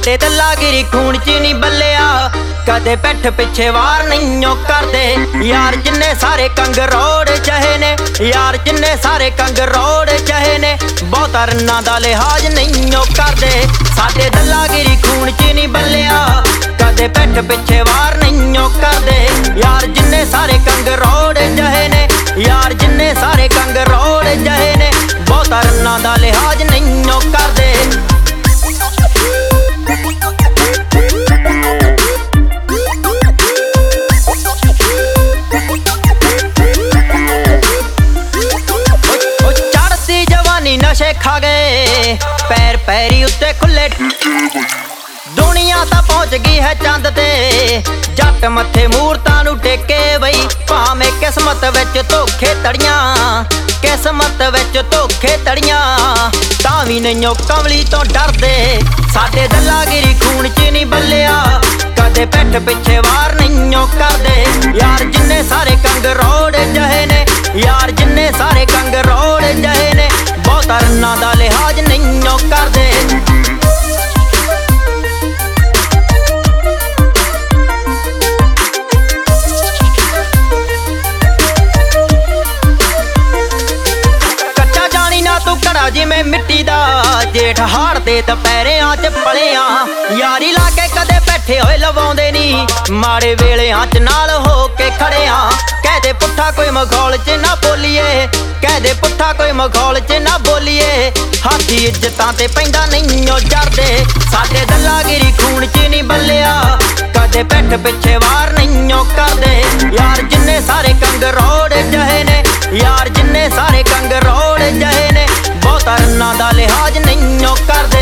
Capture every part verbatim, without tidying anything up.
साडे दलागिरी खून च नहीं बल्लिया कदे पिठ पिछे वार नहीं ओ करदे यार जिन्ने सारे कंग रोड चाहे ने यार जिन्ने सारे कंग रोड चाहे ने बहुता रन्ना दा लिहाज नहीं ओ करदे साडे दलागिरी खून च नहीं बल्लिया कदे पिठ पिछे वार नहीं ओ करदे यार जिन्ने सारे कंग रोड चाहे ने यार जिन्ने सारे कंग रोड चाहे ने बहुता रन्ना दा लिहाज नहीं ओ करदे नशे खा गए पैर पैरी उत्ते खुले दुनिया ता पहुंच गई है चंद ते जट मथे मूरतां नू टेके बई भावें किस्मत विच धोखे तड़ियां किस्मत विच धोखे तड़ियां तां वी नहीं ओ कमली तो डरदे साडे दलागिरी खून च नहीं बल्लिया कदे पिठ पिछे वार नहीं ओ करदे यार जिन्ने सारे कंग रोड जहे ने यार जिन्ने सारे कंग रोड जहे ने बहुता रन्ना दा लिहाज नहीं ओ करदे कच्चा जानी ना तू घड़ा जिवें मिट्टी दा जेठ हाड़ दे दुपहरियां च पलियां यारी ला के कदे बैठे होए लवाउंदे नी माड़े वेलियां च नाल हो के खड़ियां कहदे पुट्ठा कोई मखौल च ना बोलिए कहदे पुट्ठा कोई मखौल च ना बोलिए हाथी इज्जतां ते पैंदा नहीं ओ जरदे साडे दलागिरी खून च नहीं बल्लिया कदे पिठ पिछे वार नहीं ओ करदे यार जिन्ने सारे कंग रोड जहे ने यार जिन्ने सारे कंग रोड जहे ने बहुता रन्ना दा लिहाज नहीं ओ करदे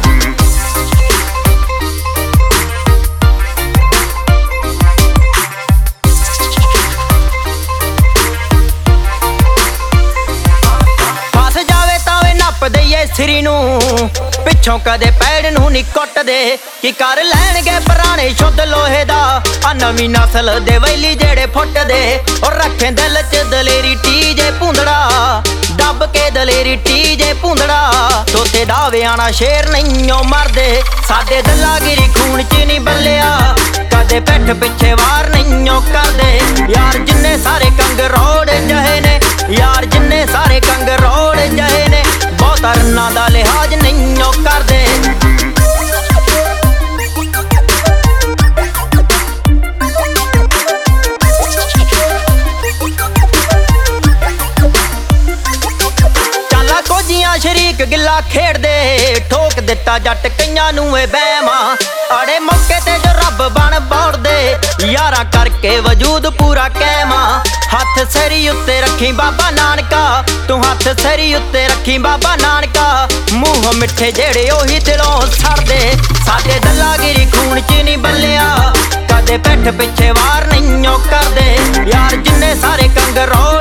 सिरी नू पिछों कदे पैड़ नू नी कुटदे कि कर लैणगे पुराने शुद्ध लोहे दा आ नवी नस्ल दे वैली जेड़े फुटदे और रखें दिल च दलेरी टीजे भूंदड़ा दब के दलेरी टीजे भूंदड़ा तोते दावे आना शेर नहीं ओ मरदे साडे दलागिरी खून च नहीं बल्लिया कदे पिठ पिछे वार नहीं ओ करदे यार जिन्ने सारे कंग रोड जहे ने यार जिन्ने सारे कंग रोड जहे ने बहुता रन्ना दा लिहाज नहीं ओ करदे शरीक गिला खेड़दे ठोक दिता जट कईयां नू ए बैमा अड़े मौके ते जो रब बन बौड़दे यारा करके वजूद पूरा कैमा हथ सिरी उत्ते रखी बाबा नानका तू हथ सिरी उत्ते रखी बाबा नानका मूंह मिठे जेड़े ओही दिलों सड़दे साडे दलागिरी खून च नहीं बल्लिया कदे पिठ पिछे वार नहीं ओ करदे यार जिन्ने सारे कंग रो